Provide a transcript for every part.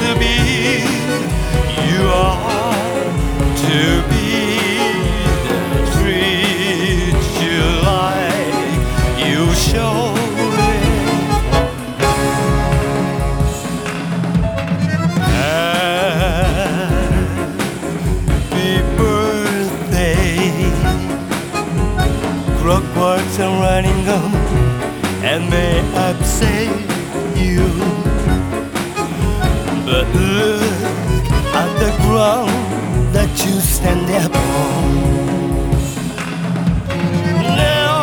to be. You are to be the treat you like. You show it. Happy birthday. Clockworks are running on and may upset you, but look at the ground that you stand upon. Now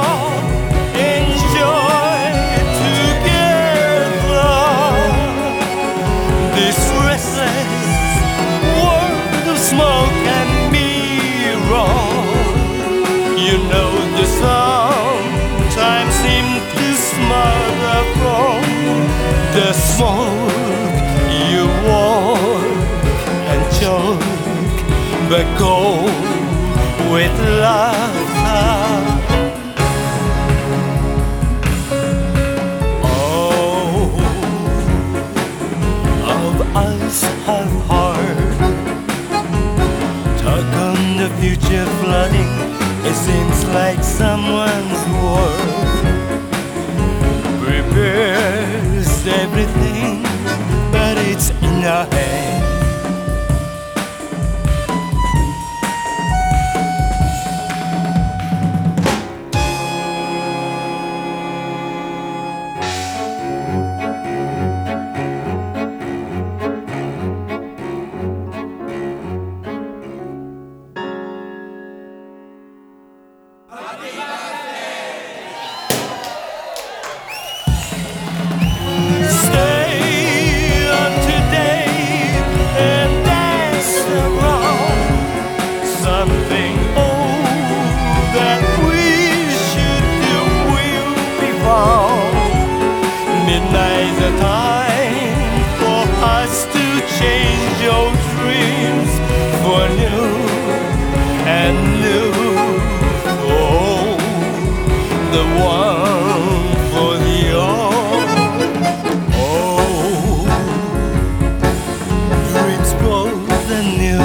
enjoy together this restless world of smoke and mirror. You know the sometimes seem to smother from the smoke. You walk and choke, but go with laughter. All of us have heart. Talk on the future flooding. It seems like someone's word prepares everything, but it's in our hands. Something old that we should do will be found. Midnight's the time for us to change your dreams for new and new. Oh, the one for the old. Oh, dreams both and new.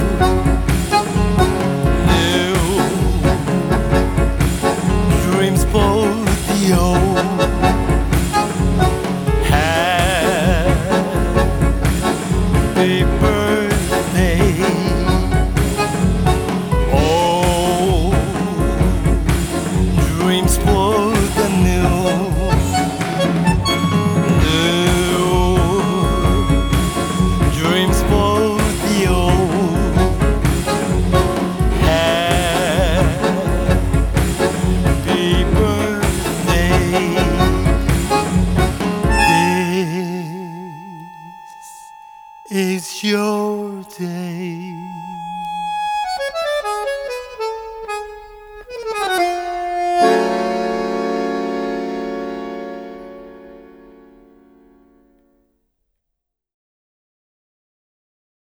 Both the old. Happy birthday. Oh, dreams both the new. Dreams both the old. It's your day.